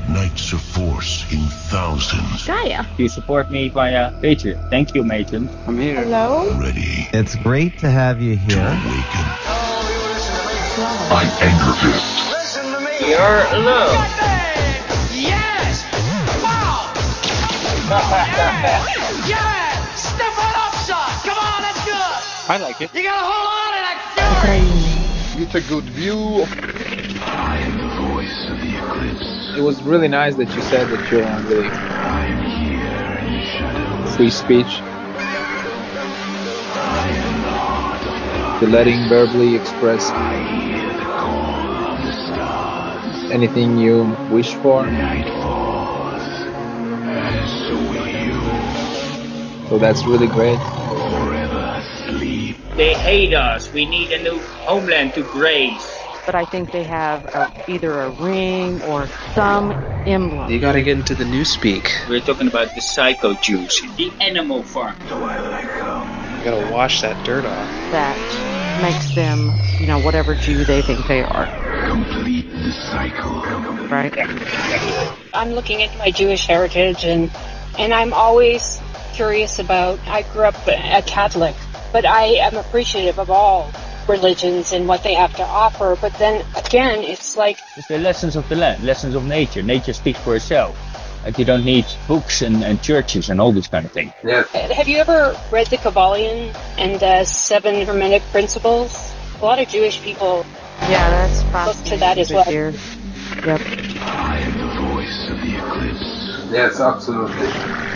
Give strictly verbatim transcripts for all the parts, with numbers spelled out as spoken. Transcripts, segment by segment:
Knights of Force in thousands. Gaia. You support me via Patreon. Thank you, Matron. I'm here. Hello. Ready. It's great to have you here. To awaken. I'm Angerfist. Listen to me. You're alone. Yes! Wow! Yeah! Step right up, son! Come on, that's good! I like it. You gotta hold on to that fury! Get a good view of... I am the voice of the eclipse. It was really nice that you said that you're on really I am here in the shadows. free speech. I am the heart of darkness. You're letting verbally express I hear the call of the stars. anything you wish for. Night falls, and so will you. So that's really great. Forever asleep. They hate us. We need a new homeland to graze. But I think they have a, either a ring or some emblem. You gotta get into the newspeak. We're talking about the psycho Jews, the animal farm. Twilight come. You gotta wash that dirt off. That makes them, you know, whatever Jew they think they are. Complete the cycle. Right? I'm looking at my Jewish heritage, and and I'm always curious about, I grew up a Catholic, but I am appreciative of all religions and what they have to offer. But then again, it's like It's the lessons of the land, lessons of nature. Nature speaks for itself. Like you don't need books and, and churches and all this kind of thing. Yeah. have you ever read the Kabbalion and the Seven Hermetic Principles? A lot of Jewish people Yeah, that's look fascinating to that as to well. hear. Yep. I am the voice of the eclipse. Yes, absolutely.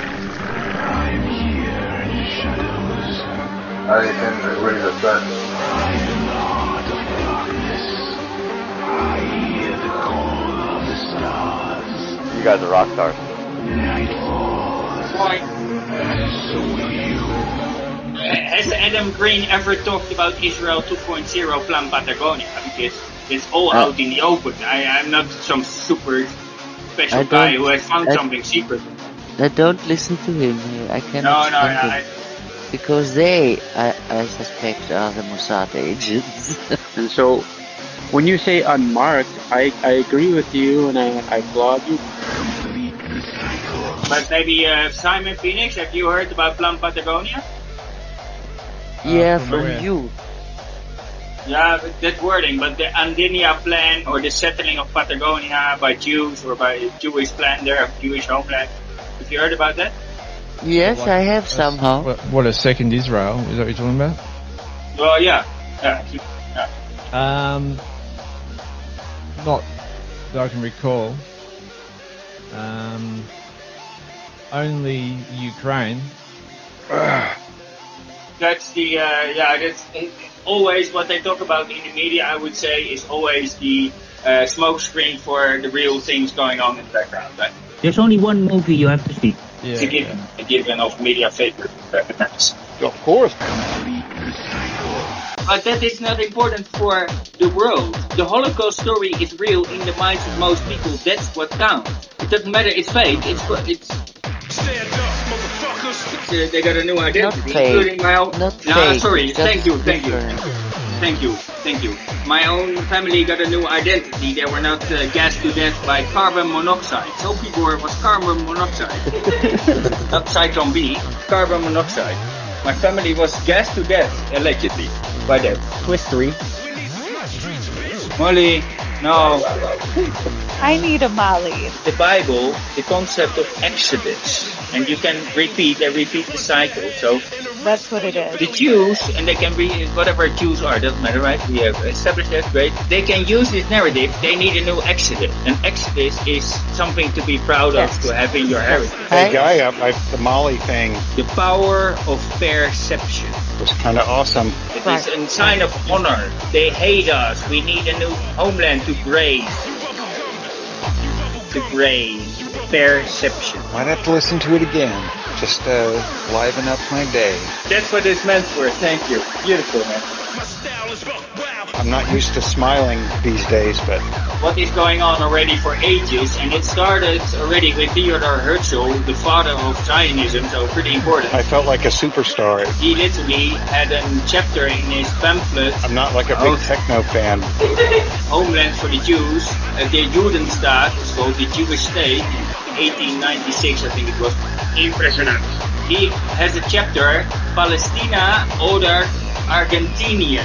I am here in the shadows. I can agree with that. I am the heart of darkness. I hear the call of the stars. You guys are rock stars. Night falls, Why? and so will you. Has Adam Green ever talked about Israel two point oh Plan Patagonia? Because it's all Uh, out in the open. I, I'm not some super special I guy don't- who has found I- something secret. I don't listen to him. I No, cannot no, stand no. him. I, Because they, I, I suspect, are the Mossad agents. And so, when you say unmarked, I, I agree with you and I, I applaud you. Complete the cycle. but maybe uh, Simon Phoenix, have you heard about Plan Patagonia? yeah, from from where? you. Yeah, but that wording, but the Andinia plan or the settling of Patagonia by Jews or by a Jewish plan there, a Jewish homeland. Have you heard about that? Yes, Like I have a- somehow. What, what a second Israel? Is that what you're talking about? Well, yeah. Yeah. yeah. Um, not that I can recall. Um, only Ukraine. That's the, uh, yeah, that's it, always what they talk about in the media, I would say, is always the uh, smoke screen for the real things going on in the background. Right? There's only one movie you have to see Yeah, to give yeah. to give enough media favor. Of course. Complete the cycle. But that is not important for the world. The Holocaust story is real in the minds of most people. That's what counts. It doesn't matter. It's fake. It's it's. Stand up, motherfuckers! it's uh, they got a new identity, Not fake. including my own. Not no, fake, sorry. just Thank you. Thank you. different. Thank you. Thank you. My own family got a new identity. They were not uh, gassed to death by carbon monoxide. Some people were was carbon monoxide. Not Cyclone B. Carbon monoxide. My family was gassed to death, allegedly, by that. Twistery. Molly, no. I need a Molly. The Bible, the concept of Exodus, and you can repeat and repeat the cycle. So That's what it is. the Jews, and they can be whatever Jews are, doesn't matter, right? We have established that, great. They can use this narrative. They need a new Exodus, and Exodus is something to be proud of, Yes. to have in your heritage. Hey, Guy, I, I, the Molly thing The power of perception. was kind of awesome. It is a sign of honor. They hate us. We need a new homeland to graze. To graze. Perception. Might have to listen to it again. Just uh, liven up my day. That's what it's meant for. Thank you. Beautiful, man. My style is buck wild. I'm not used to smiling these days, but what is going on already for ages, and it started already with Theodor Herzl, the father of Zionism, so pretty important. I felt like a superstar. He literally had a chapter in his pamphlet. I'm not like a big techno fan. Homeland for the Jews, uh, the Judenstaat, it's called the Jewish state, in eighteen ninety-six I think it was. Impressionant. He has a chapter, Palestina oder Argentinien.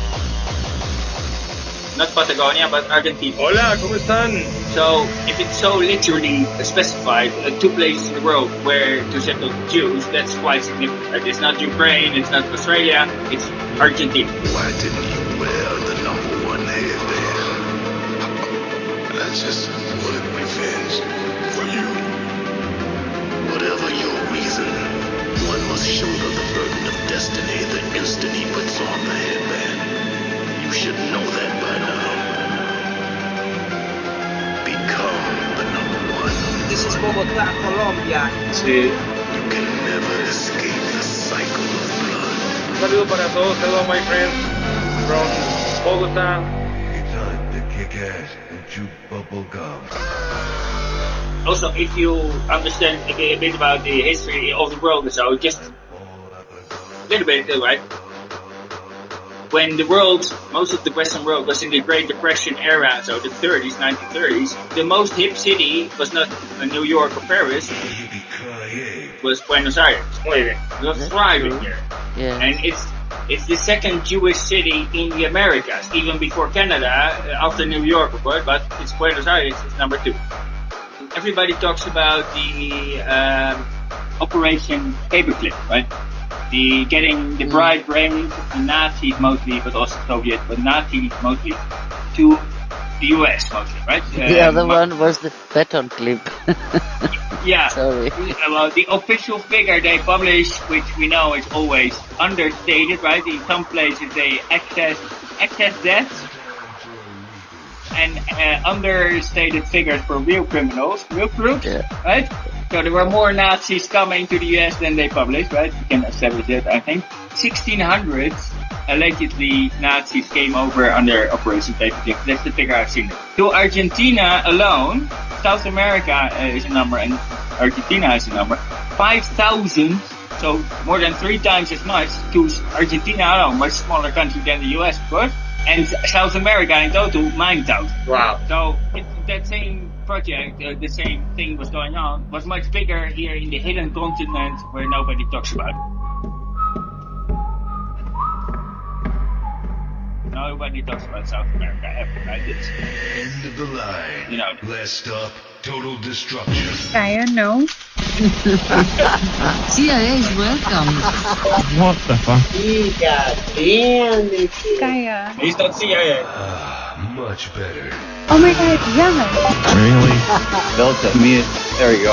Not Patagonia, but Argentina. Hola, ¿cómo están? So, if it's so literally specified, uh, two places in the world where to settle the Jews, that's quite significant. Right? It's not Ukraine, it's not Australia, it's Argentina. Why didn't you wear the number one hairband? I just wanted revenge for you. Whatever your reason, one must shoulder the burden of destiny the instant he puts on the headband. You should know that by now. Become the number one. This is Bogotá, Colombia. Sí. You can never escape the cycle of blood. Un saludo para todos. Hello, my friends from Bogotá. It's time to kick ass and chew bubble gum. Also, if you understand a bit, a bit about the history of the world or so, just a little bit, right? When the world, most of the Western world was in the Great Depression era, so the thirties, nineteen thirties, the most hip city was not New York or Paris, it was Buenos Aires. It was thriving here. Yeah. And it's it's the second Jewish city in the Americas, even before Canada, after New York, of course, but it's Buenos Aires, it's number two. Everybody talks about the um, Operation Paperclip, right? The getting the bright brains of the Nazis mostly, but also Soviet, but Nazis mostly, to the U S mostly, right? The uh, other mo- one was the baton clip. Yeah. Sorry. Well, the official figure they publish, which we know is always understated, right? In some places they excess excess deaths and uh, understated figures for real criminals, real crooks, Yeah. right? So there were more Nazis coming to the U S than they published, right? You can establish it, I think. sixteen hundreds, allegedly, Nazis came over under Operation Paperclip. That's the figure I've seen. To Argentina alone, South America uh, is a number and Argentina is a number. five thousand, so more than three times as much to Argentina alone, much smaller country than the U S, of course. And South America in total, nine thousand. Wow. So it, that same project, uh, the same thing was going on, was much bigger here in the hidden continent where nobody talks about. Nobody talks about South America ever, right? It's, End of the line. you know. Last stop, total destruction. Gaia, no. C I A is welcome. What the fuck? Damn it. Gaia. He's not C I A. Ah, much better. Oh my god, yes. Really? Delta, me, there you go.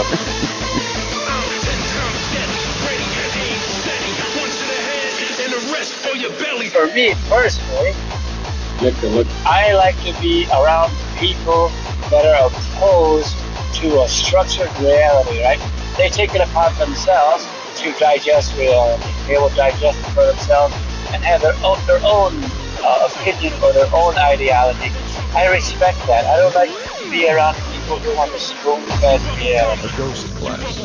For me personally, look, look, I like to be around people that are opposed to a structured reality, right? They take it upon themselves to digest reality. They will digest it for themselves and have their own, their own uh, opinion or their own ideology. I respect that. I don't like to be around people who want to spoon-fed reality. A ghost class.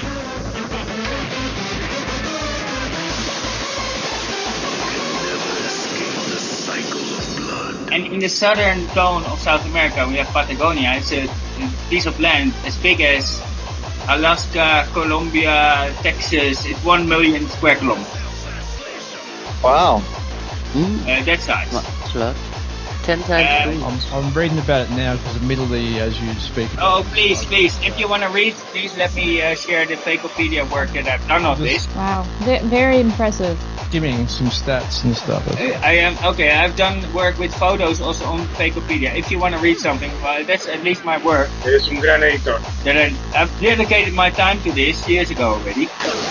And in the southern cone of South America, we have Patagonia. It's a, a piece of land as big as Alaska, Colombia, Texas. It's one million square kilometers. Wow. Mm. Uh, that size. It's a lot. Ten times Um, three. I'm, I'm reading about it now because immediately as you speak. Oh, please, please. If you want to read, please let me uh, share the Fakeopedia work that I've done on this. Wow, V- very impressive. Giving some stats and stuff. Uh, I am okay. I've done work with photos also on Fakeopedia. If you want to read something, well, that's at least my work. Eres un gran editor. That I, I've dedicated my time to this years ago already.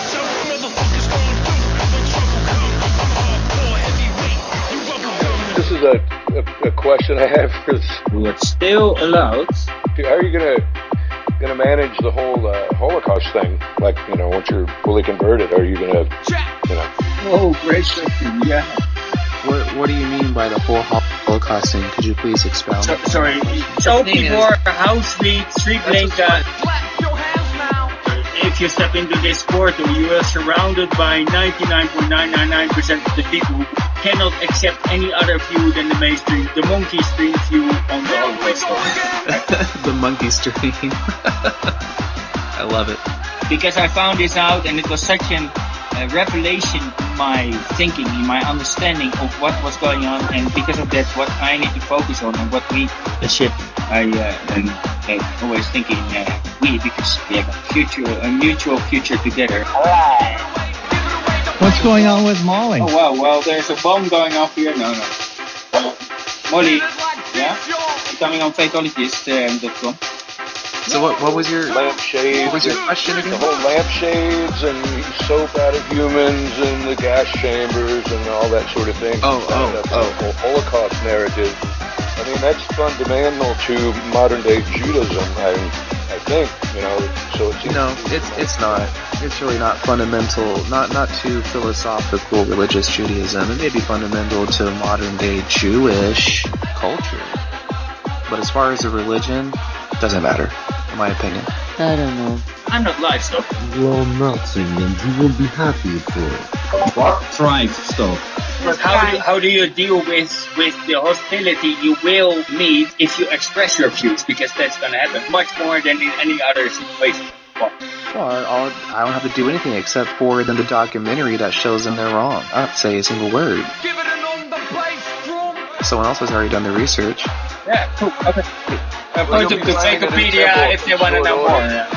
This is a, a, a question I have. We're still allowed. How are you gonna gonna manage the whole uh, Holocaust thing? Like, you know, once you're fully converted, are you gonna, you know? Oh, great question. Yeah. What What do you mean by the whole Holocaust thing? Could you please expound? So, sorry, so before Auschwitz, Srebrenica, if you step into this portal, you are surrounded by ninety-nine point nine nine nine percent of the people who cannot accept any other view than the mainstream, the monkey stream view on the Holocaust story. The monkey stream. I love it. Because I found this out, and it was such an a revelation in my thinking, in my understanding of what was going on, and because of that, what I need to focus on and what we, the ship, I uh, am uh, always thinking uh, we, because we have a future, a mutual future together. Alright. What's going on with Molly? Oh wow, well there's a bomb going off here. No, no. Uh, Molly, yeah, coming on fatalogist dot com. So what? What was your lampshades? What was your question again? The whole lampshades and soap out of humans and the gas chambers and all that sort of thing. Oh, oh, that, oh. The whole Holocaust narrative. I mean, that's fundamental to modern day Judaism. I, I think, you know. So it's no, it's it's not. It's really not fundamental. Not not to philosophical religious Judaism. It may be fundamental to modern day Jewish culture. But as far as a religion, doesn't matter. In my opinion. I don't know. I'm not livestock. Well, nothing, and you will be happy for it. What? Thrive stock. But how do, you, how do you deal with, with the hostility you will meet if you express your views? Because that's going to happen much more than in any other situation. What? Well, I'll, I don't have to do anything except for then the documentary that shows them they're wrong. I don't have to say a single word. Give it an on the bass drum. Someone else has already done the research. Yeah, cool. Okay. Uh, point them to Wikipedia if they want to know more. Yeah.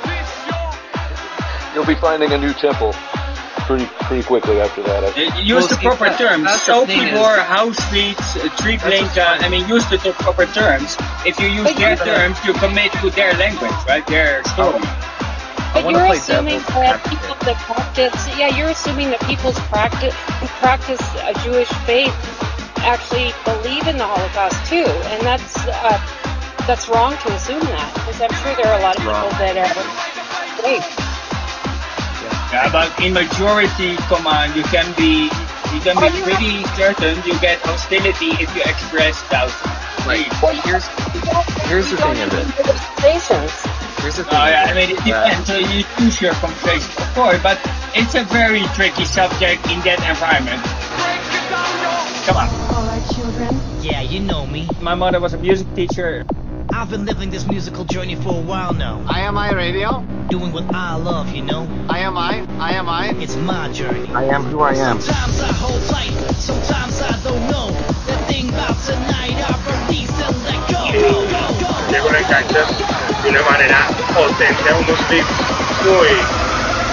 You'll be finding a new temple pretty pretty quickly after that. I think. Uh, use well, the proper that, terms. So before Auschwitz, uh, Srebrenica, I mean, use the proper terms. If you use but their terms, you commit to their language, right? Their story. But you're assuming that people that practice, yeah, you're assuming that people's practice who practice a Jewish faith actually believe in the Holocaust too, and that's uh, that's wrong to assume that, because I'm sure there are a lot of people that are great. Yeah, but in majority, come on, you can be you can be pretty certain you get hostility if you express doubt. Right. Here's here's the thing of it. Here's the thing. Uh, I mean, it depends. So you choose your conversation, of course, but it's a very tricky subject in that environment. Come on. Alright, children. Yeah, you know me. My mother was a music teacher. I've been living this musical journey for a while now. I am I radio. Doing what I love, you know. I am I. I am I. It's my journey. I am who I am. Sometimes I hold tight. Sometimes I don't know. The thing about tonight, I release and let go. Go, go, go. Llego en el cancha de una manera potente a unos beats muy.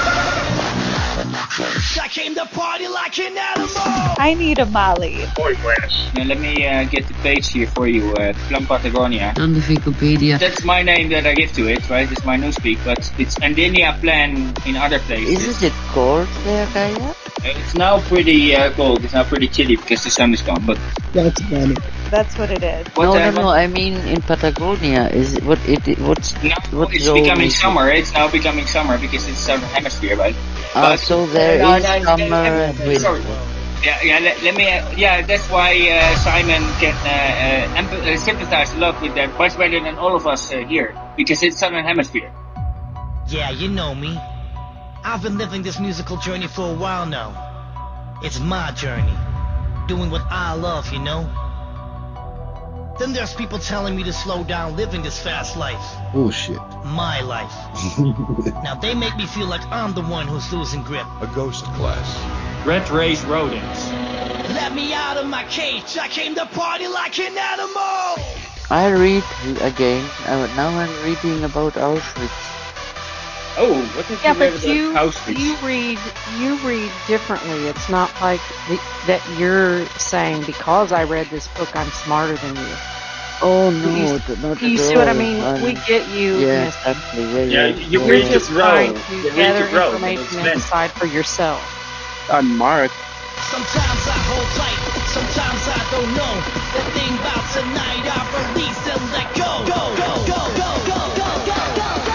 I came to party like an animal. I need a Molly. Muy buenas. Now let me uh, get the page here for you. Uh, Plan Patagonia. On the Wikipedia. That's my name that I give to it, right? It's my newspeak, but it's Andenia Plan in other places. Isn't it cold there, Kaya? It's now pretty uh, cold. It's now pretty chilly because the sun is gone. But that's funny. That's what it is. What, no, uh, no, no. I mean in Patagonia. Is it what it? What's now? What It's becoming summer. It? It's now becoming summer because it's southern hemisphere, right? Ah, but, so there uh, is no, no, summer and winter. Sorry. Yeah, yeah. Let, let me. Uh, yeah, that's why uh, Simon can uh, uh, emp- uh, sympathize a lot with that, much better than all of us uh, here, because it's southern hemisphere. Yeah, you know me. I've been living this musical journey for a while now. It's my journey. Doing what I love, you know. Then there's people telling me to slow down living this fast life. Bullshit. My life. Now they make me feel like I'm the one who's losing grip. A ghost class. Red race rodents. Let me out of my cage. I came to party like an animal. I read again. Uh, now I'm reading about Auschwitz. Oh, what did yeah, you read but about you Auschwitz? you read you read differently. It's not like the, that you're saying because I read this book I'm smarter than you. Oh no, you, not do you at see all. what I mean? I'm, we get you. Yeah, Miss, exactly. Yeah, yeah, yeah. you yeah. read You're just to grow. trying to You gather read to grow. information and decide for yourself. On Mark. Sometimes I hold tight, sometimes I don't know. The thing about tonight, I release and let go. Go, go, go, go, go, go, go, go, go,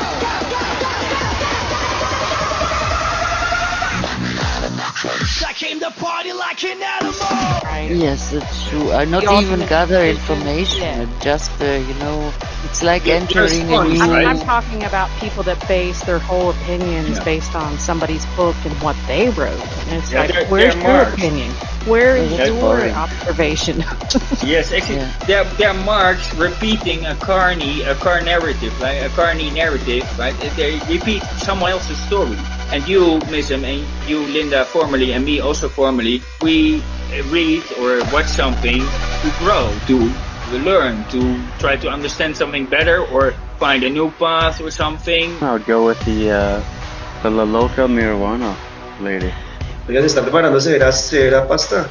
go, go, go, go. I came to party like Right. Yes, that's true. I not The even ultimate gather solution, information. yeah. It just, uh, you know, it's like You're entering a sponge, new. right? I'm talking about people that base their whole opinions Yeah. based on somebody's book and what they wrote. And it's Yeah, like, they're- where's they're your marked. opinion? Where is Yeah, that's your boring. observation? Yes, actually, Yeah. they're, they're marks repeating a Carney, a car narrative, like a Carney narrative, right? They repeat someone else's story. And you, Mism, and you, Linda, formerly, and me also formerly, we read or watch something to grow, to learn, to try to understand something better or find a new path or something. I would go with the uh, the La Loca Marijuana lady. Ragazzi, sta preparándose la sera pasta?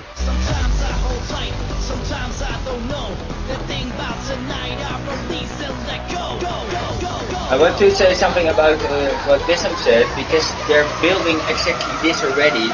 I want to say something about uh, what Bism said, because they're building exactly this already.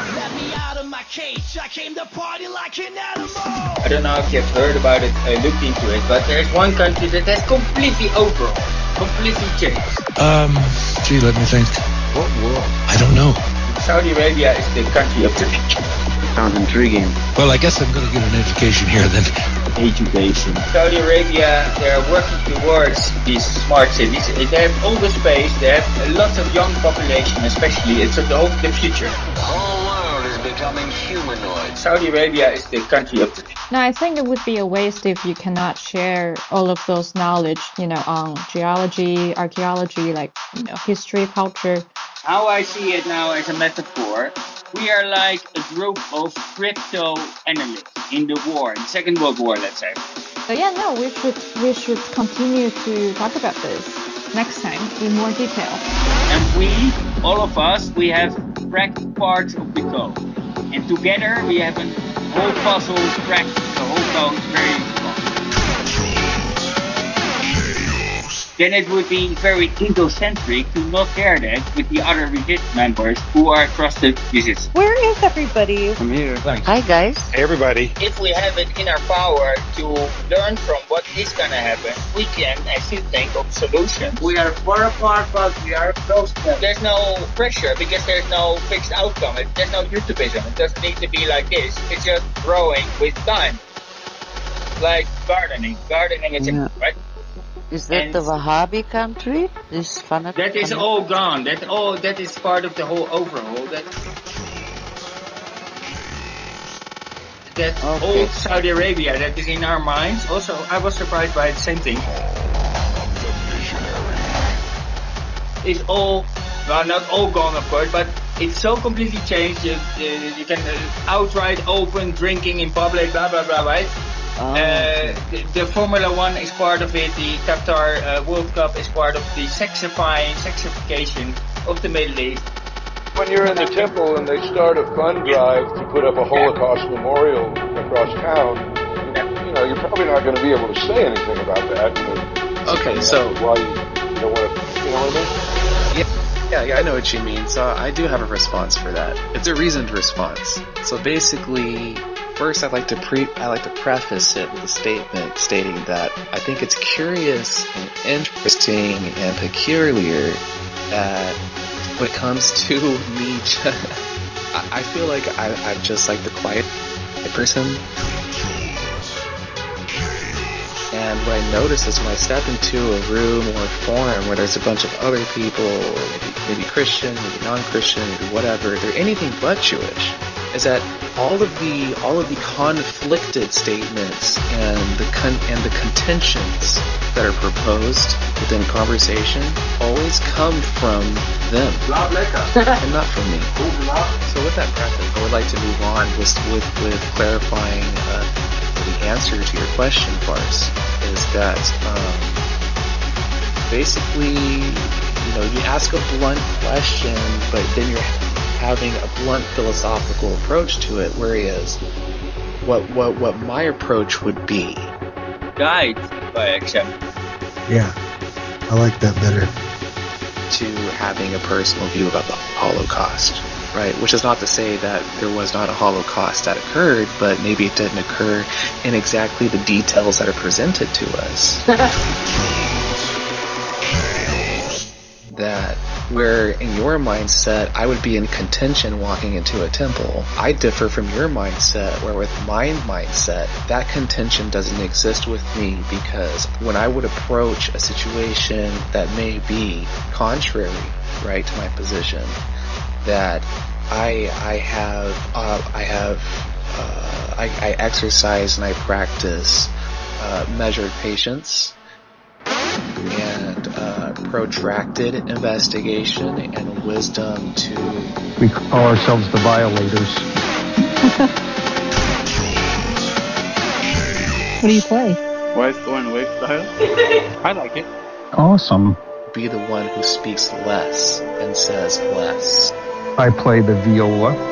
I don't know if you've heard about it, uh, looked into it, but there's one country that has completely overhauled, completely changed. Um, gee, let me think. What world? I don't know. Saudi Arabia is the country of the future. Sounds intriguing. Well, I guess I'm going to get an education here then. Education. Saudi Arabia, they're working towards these smart cities. They have all the space, they have lots of young population, especially. It's the whole the future. The whole world is becoming humanoid. Saudi Arabia is the country of the future. No, I think it would be a waste if you cannot share all of those knowledge, you know, on geology, archaeology, like, you know, history, culture. How I see it now as a metaphor, we are like a group of crypto analysts in the war, in the Second World War, let's say. So yeah, no, we should we should continue to talk about this next time in more detail. And we, all of us, we have cracked parts of the code. And together we have a whole puzzle cracked, the whole code very strong. Then it would be very egocentric to not share that with the other resist members who are trusted visits. Where is everybody? I'm here. Thanks. Hi, guys. Hey, everybody. If we have it in our power to learn from what is going to happen, we can actually think of solutions. We are far apart, but we are close together. There's no pressure because there's no fixed outcome. It, there's no utopism. It doesn't need to be like this. It's just growing with time. Like gardening. Gardening is Yeah. simple, right? Is that And the Wahhabi country? This fanatic? that is all gone. That all that is part of the whole overhaul. That that Okay. old Saudi Arabia that is in our minds. Also, I was surprised by the same thing. It's all, well, not all gone, of course, but it's so completely changed. You, uh, you can uh, outright open drinking in public, blah blah blah, right? Oh, Uh, okay. the, the Formula One is part of it. The Qatar uh, World Cup is part of the sexifying, sexification of the Middle East. When you're in the temple and they start a fund drive to put up a Holocaust memorial across town, you know, you're probably not going to be able to say anything about that. Okay, You know, so why you, you don't want to, you know what I mean? yeah, yeah, yeah, I know what you mean. So I do have a response for that. It's a reasoned response. So basically, first I'd like to pre I like to preface it with a statement stating that I think it's curious and interesting and peculiar that when it comes to me, I, I feel like I, I'm just like the quiet person. And what I notice is when I step into a room or a forum where there's a bunch of other people, maybe, maybe Christian, maybe non-Christian, maybe whatever, they're anything but Jewish, is that all of the all of the conflicted statements and the con- and the contentions that are proposed within conversation always come from them and not from me. So with that preface, I would like to move on with with, with clarifying uh, the answer to your question, Farce, is that um, basically, you know, you ask a blunt question, but then you're having a blunt philosophical approach to it, whereas what what what my approach would be. Guide by example. Yeah, I like that better. To having a personal view about the Holocaust, right? Which is not to say that there was not a Holocaust that occurred, but maybe it didn't occur in exactly the details that are presented to us. That Where in your mindset, I would be in contention walking into a temple. I differ from your mindset, where with my mindset, that contention doesn't exist with me, because when I would approach a situation that may be contrary, right, to my position, that I I have uh, I have uh, I, I exercise and I practice uh, measured patience and uh, protracted investigation and wisdom to. We call ourselves the violators. What do you play? Wise Score and Wave Style? I like it. Awesome. Be the one who speaks less and says less. I play the viola.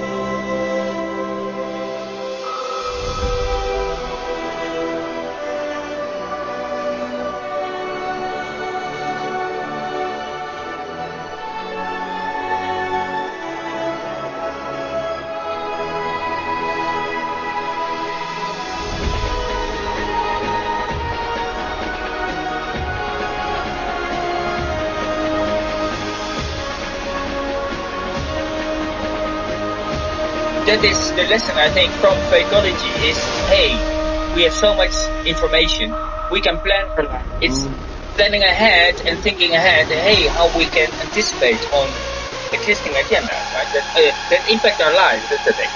That is the lesson, I think, from Fakeology is, hey, we have so much information, we can plan for life. It's planning ahead and thinking ahead, hey, how we can anticipate on existing agendas, right? That, uh, that impact our lives, that's the thing.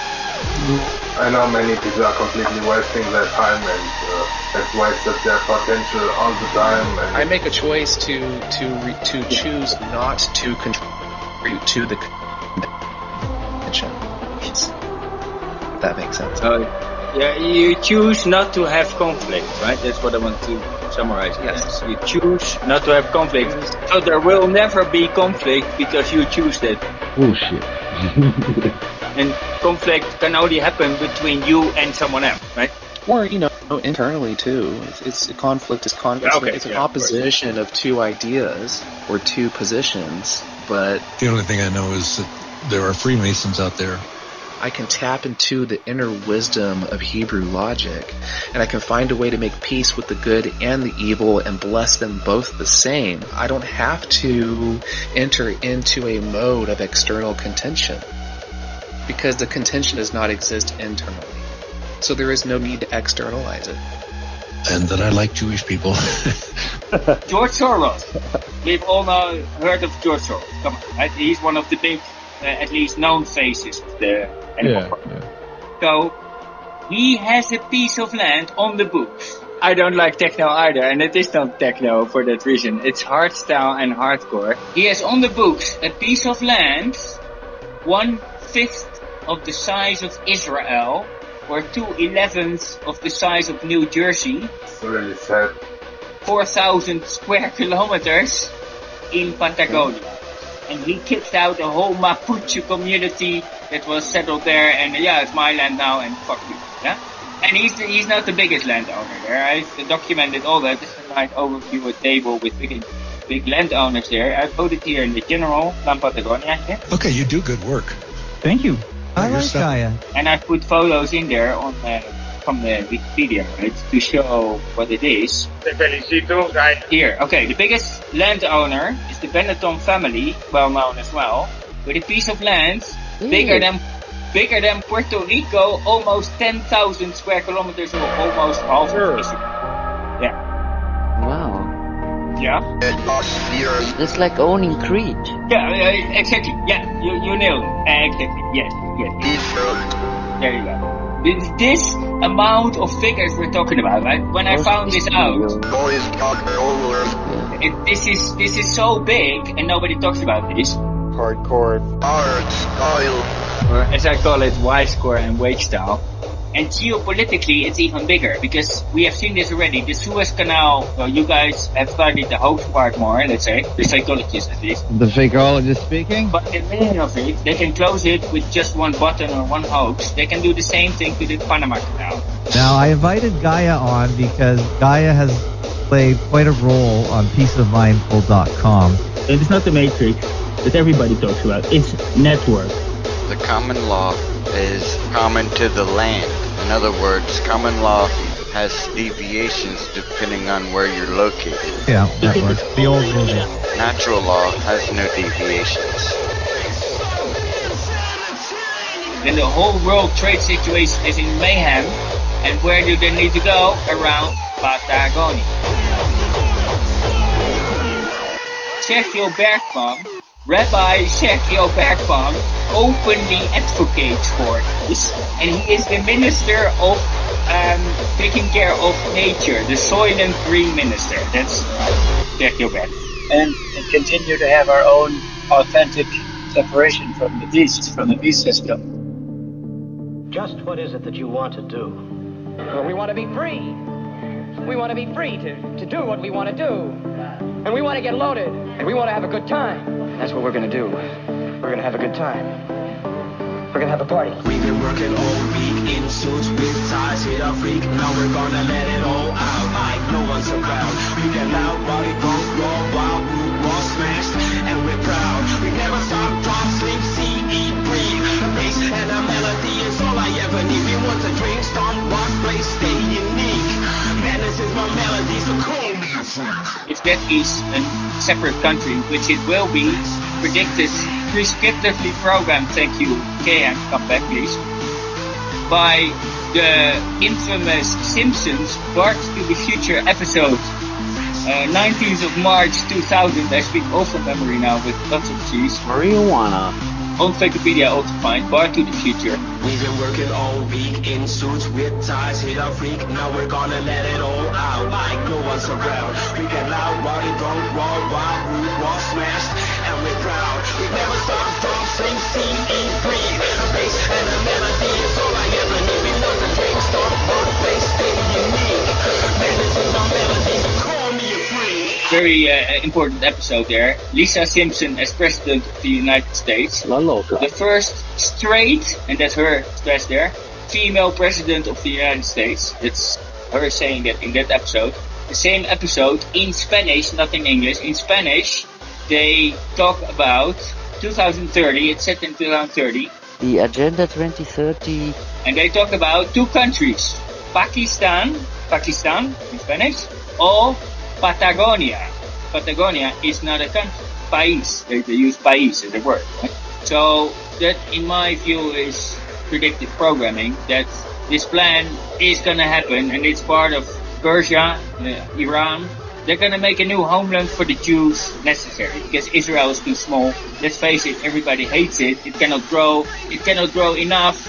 I know many people are completely wasting their time and uh, exploit their potential all the time. And I make a choice to to re, to yeah. choose not to contribute to the convention. If that makes sense. Uh, yeah, you choose not to have conflict, right? That's what I want to summarize. Yes. You choose not to have conflict. So there will never be conflict because you choose that. Bullshit. And conflict can only happen between you and someone else, right? Or, you know, internally too. It's, it's conflict is conflict. Okay, it's an yeah, opposition of, of two ideas or two positions, but the only thing I know is that there are Freemasons out there. I can tap into the inner wisdom of Hebrew logic, and I can find a way to make peace with the good and the evil and bless them both the same. I don't have to enter into a mode of external contention, because the contention does not exist internally. So there is no need to externalize it. And that I like Jewish people. George Soros. We've all know, heard of George Soros. Come on, right? He's one of the big, uh, at least known faces of the animal yeah, farm. yeah. So, he has a piece of land on the books. I don't like techno either, and it is not techno for that reason. It's hardstyle and hardcore. He has on the books a piece of land, one fifth of the size of Israel, or two elevenths of the size of New Jersey. It's really sad. four thousand square kilometers in Patagonia. And he kicked out the whole Mapuche community that was settled there, and yeah, it's my land now, and fuck you, yeah? And he's the, he's not the biggest landowner there. I've documented all that. This is a nice overview, a table with big, big landowners there. I put it here in the general, Plan Patagonia. Yeah? Okay, you do good work. Thank you. I like Gaia. And I put photos in there on uh, from the Wikipedia, right, to show what it is. The Felicito, right? Here, okay, the biggest landowner is the Benetton family, well known as well, with a piece of land mm. bigger than bigger than Puerto Rico, almost ten thousand square kilometers, or almost half of Israel. Yeah. Wow. Yeah. That's like owning Crete. Yeah, uh, exactly. Yeah, you you nailed it. Uh, exactly. Yes, yes. yes. There you go. With this amount of figures we're talking about, right? When I found this out, it, this is this is so big and nobody talks about this. Hardcore art style, or as I call it, Y-score and wage style. And geopolitically, it's even bigger, because we have seen this already. The Suez Canal, well, you guys have studied the hoax part more, let's say, the psychologists at least. The fakeologist speaking? But in many of it, they can close it with just one button or one hoax. They can do the same thing to the Panama Canal. Now, I invited Gaia on because Gaia has played quite a role on peace of mindful dot com. It's not the Matrix that everybody talks about. It's network. The common law is common to the land. In other words, common law has deviations depending on where you're located. Yeah, that works. The old movie. Natural law has no deviations. Then the whole world trade situation is in mayhem. And where do they need to go? Around Patagonia. Sergio Bergman, Rabbi Sergio Bergman, openly advocates for this, and he is the minister of um, taking care of nature, the soil and green minister. That's Sergio Bergman. And, and continue to have our own authentic separation from the beast, from the beast system. Just what is it that you want to do? Well, we want to be free. We want to be free to, to do what we want to do. And we want to get loaded. And we want to have a good time. That's what we're going to do. We're going to have a good time. We're going to have a party. We've been working all week in suits with ties, hit a freak. Now we're going to let it all out like no one's around. We get loud, body drunk, raw, wild, root, raw, smashed. And we're proud. We never stop, drop, sleep, see, eat, breathe. A bass and a melody is all I ever need. We want to drink, stomp, rock, play, stay unique. Man, this is my melody, so call me a freak. If that is a separate country, which it will be, predicted, prescriptively programmed, thank you, K M, come back please, by the infamous Simpsons Back to the Future episode, uh, nineteenth of March two thousand, I speak all from memory now with lots of C's. Marijuana. On Wikipedia also find Back to the Future. We've been working all week in suits with ties, hit a freak. Now we're gonna let it all out like no one's around. We get loud, body drunk, raw, wild, root, raw, smashed, and we're proud. We never stop, drop, sing, see, eat, breathe. A bass and a melody is all I ever need. We want to drink, start, rock, play, stay unique. Man, this is our melody, so call me a freak. Very uh, important episode there. Lisa Simpson as President of the United States. La Loca. The first straight, and that's her stress there, female President of the United States. That's her saying that in that episode. The same episode in Spanish, not in English. In Spanish, they talk about two thousand thirty. It's set in two thousand thirty. The Agenda twenty thirty. And they talk about two countries. Pakistan, Pakistan in Spanish, or Patagonia. Patagonia is not a country. País. They, they use país as a word. Right? So that, in my view, is predictive programming. That this plan is going to happen, and it's part of Persia, uh, Iran. They're going to make a new homeland for the Jews necessary because Israel is too small. Let's face it, everybody hates it. It cannot grow. It cannot grow enough.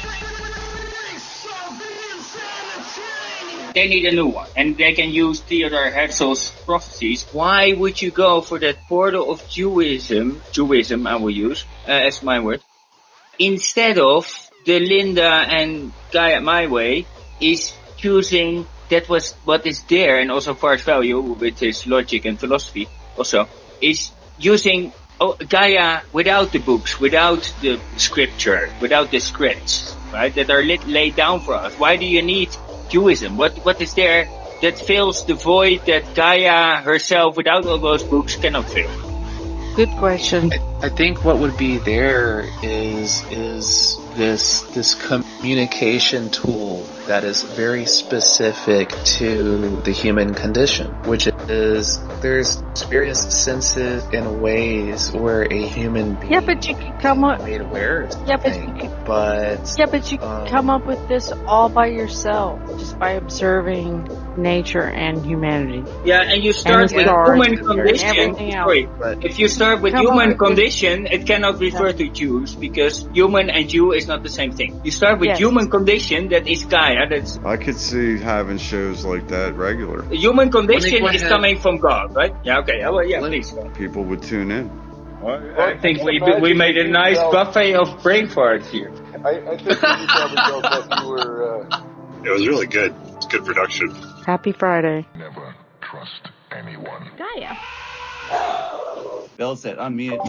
They need a new one, and they can use Theodor Herzl's prophecies. Why would you go for that portal of Jewism, Jewism I will use, uh, as my word, instead of the Linda and Gaia My Way is choosing that was what is there, and also Fart Value with his logic and philosophy also, is using oh, Gaia without the books, without the scripture, without the scripts, right, that are lit, laid down for us. Why do you need Jewism? What what is there that fills the void that Gaia herself, without all those books, cannot fill? Good question. I, I think what would be there is is this this communication tool that is very specific to the human condition, which is there's various senses and ways where a human being yeah, but you can come up made aware of yeah, but something, you can, but yeah, but you can um, come up with this all by yourself, just by observing nature and humanity. Yeah, and you start and with stars human condition. Sorry, but if you start with come human with condition, it cannot refer yeah. to Jews because human and Jew is not the same thing. You start with yes. human condition, that is Gaia. That's I could see having shows like that regular. Human condition is coming from God, right? Yeah, okay. Oh, well, yeah, please. People would tune in. Well, I think we we made a nice buffet of brain farts here. I, I think you probably felt that you were. Uh... It was really good. It's good production. Happy Friday. Never trust anyone. Gaia. Bill said unmute.